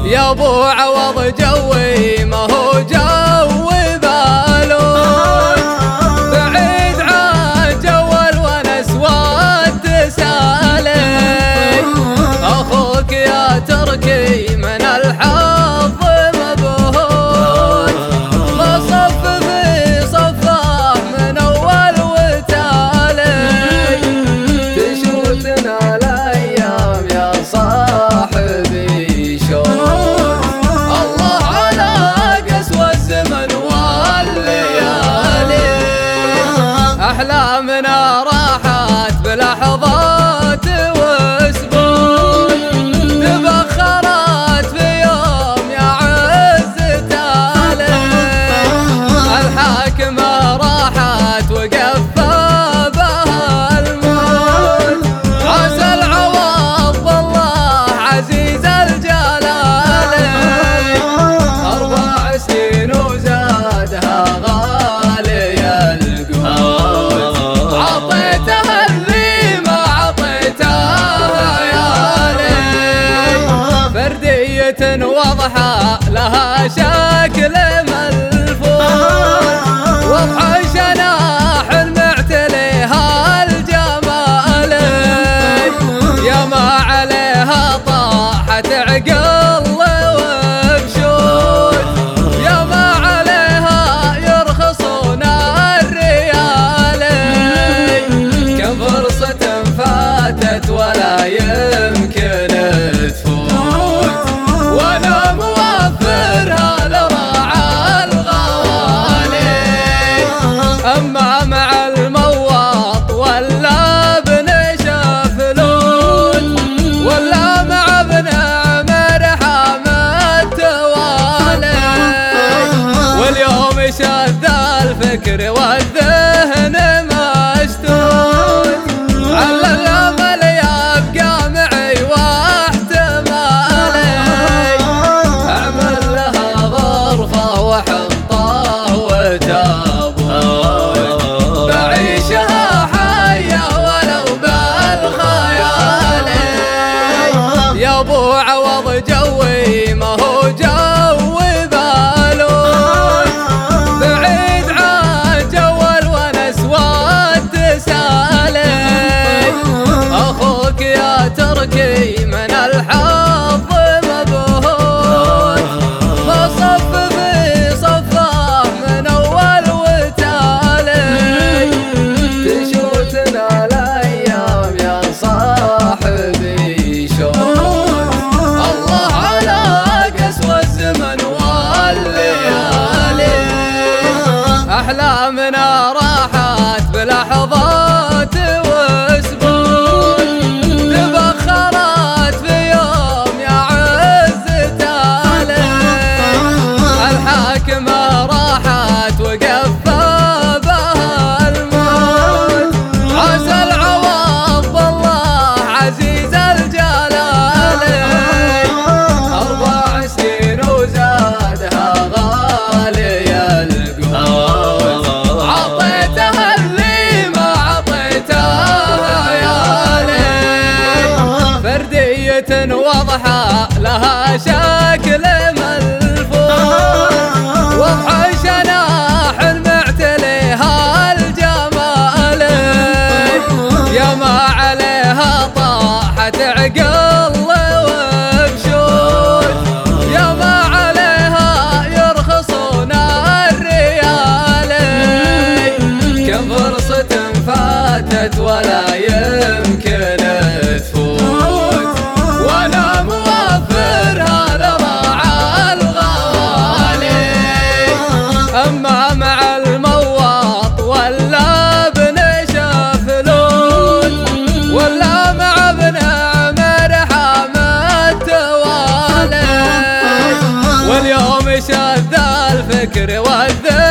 يا ابو عوض جوي ما هو جو بالون، بعيد عن جو الونس والتسالي، اخوك يا تركي من الحظ مبهور، مصف في صفه من اول وتالي، تشوتنا الايام يا صاحبي شوف، الله على قسوة الزمن والليالي، احلامنا راحت بلحظات واسبوع، تبخرت في يوم يا عز تالي، الحاكمة راحت وقفى بها الموت، عسى العوض بالله عزيز الجلالي، 4 سنين وزادها غالي القوت، عطيتها اللي ما عطيتها يالي، فردية واضحة لها شكل ملفوت، وضح جناح المعتليها الجمالي، يا ما عليها طاحت عقل وبشوت، يا ما عليها يرخصون الريالي، كم فرصة فاتت ولا يمكن تفوت، وانا موفرها لراعى الغوالي، اما مع المواط ولا ابن شفلون، ولا مع ابن عمر حامد توالي، واليوم شذ الفكر والذهن مشتوت، على الامل يبقى معي واحتمالي، اعمل لها غرفة وحطه وتابوت، بعيشها حية ولو بالخيالي، يا ابو عوض جوي ما هو جو بالون، بعيد عن جو الونس والتسالي، اخوك يا تركي من الحظ مبهور، مصف في صفه من اول وتالي، تشوتنا الايام يا صاحبي شوف، الله على قسوة الزمن والليالي، احلامنا راحت بلحظات واسبوع، تبخرت في يوم يا عز تالي، الحاكمة راحت وقفى بها الموت، عسى العوض بالله عزيز الجلالي، 4 سنين وزادها غالي القوت، عطيتها اللي ما عطيتها يالي، فردية واضحة لها شكل ملفوت، وضح جناح المعتليها الجمالي، يا ما عليها طاحت عقل وبشوت، يا ما عليها يرخصون الريالي، كم فرصة فاتت ولا يمكن تفوت، وانا موفرها لراعى الغوالي، اما مع المواط ولا ابن شفلون، ولا مع ابن عمر حامد توالي، واليوم شذ الفكر والذهن